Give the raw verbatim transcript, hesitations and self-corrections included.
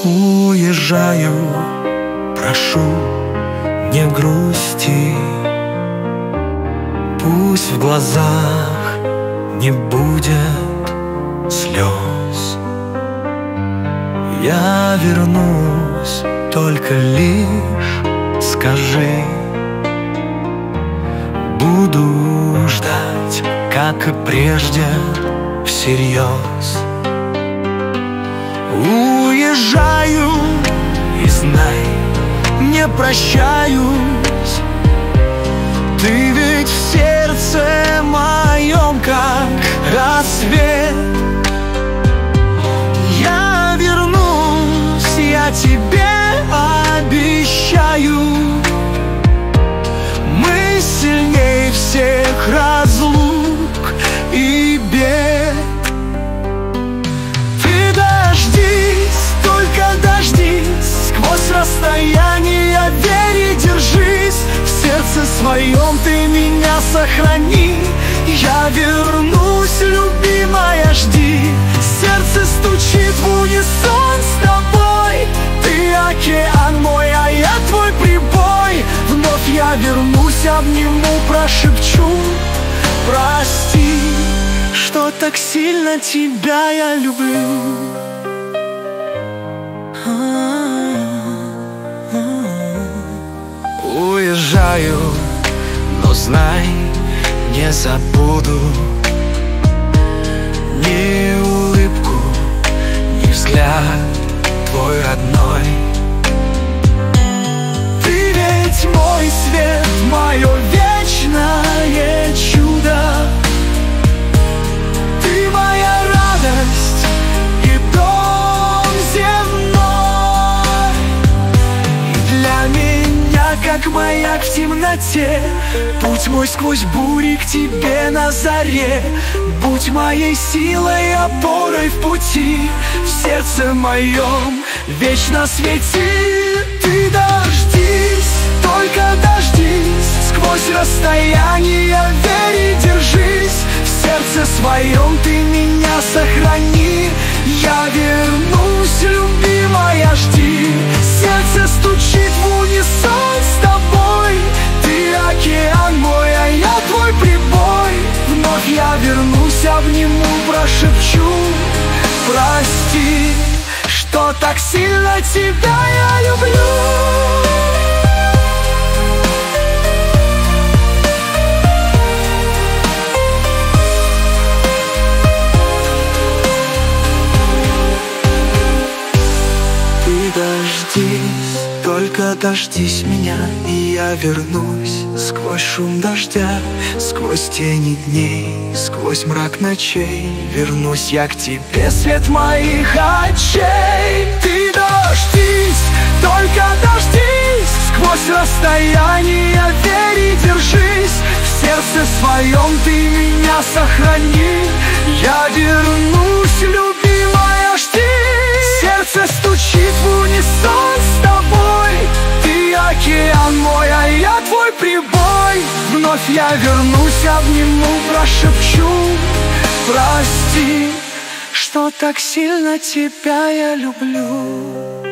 Уезжаю, прошу, не грусти. Пусть в глазах не будет слез. Я вернусь, только лишь скажи. Буду ждать, как и прежде, всерьез. Уезжаю, и знай, не прощаюсь. Ты ведь в сердце моем, как рассвет. Я вернусь, я тебе обещаю. Мы сильней всех разлук и бед. Ты дождись, только дождись, сквозь расстояние верь и держись. В сердце своем ты меня сохрани. Я вернусь, любимая, жди. Сердце стучит в унисон с тобой. Ты океан мой, а я твой прибой. Вновь я вернусь, обниму, прошепчу. Прости, что так сильно тебя я люблю. Уезжаю, но знай, не забуду ни улыбку, ни взгляд твой родной. Ты ведь мой свет, мое вечное чудо. Ты моя радость и дом земной. И для меня, как маяк в темноте, путь мой сквозь бури к тебе на заре. Будь моей силой, опорой в пути. В сердце моем вечно свети. Ты дождись, только дождись, сквозь расстояние верь и держись. В сердце своем ты меня сохрани. Я вернусь, любимая, жди. Сердце стучит в унисон с тобой. Ты океан мой, а я твой прибой. Вновь я вернусь, обниму, прошепчу. Прости, что так сильно тебя я люблю. Дождись, только дождись меня, и я вернусь. Сквозь шум дождя, сквозь тени дней, сквозь мрак ночей вернусь я к тебе, свет моих очей. Ты дождись, только дождись, сквозь расстояние верь и держись. В сердце своем ты меня сохрани. Я вернусь, любимая, жди. Сердце стучит в унисон с тобой. Ты океан мой, а я твой прибой. Вновь я вернусь, обниму, прошепчу. Прости, что так сильно тебя я люблю.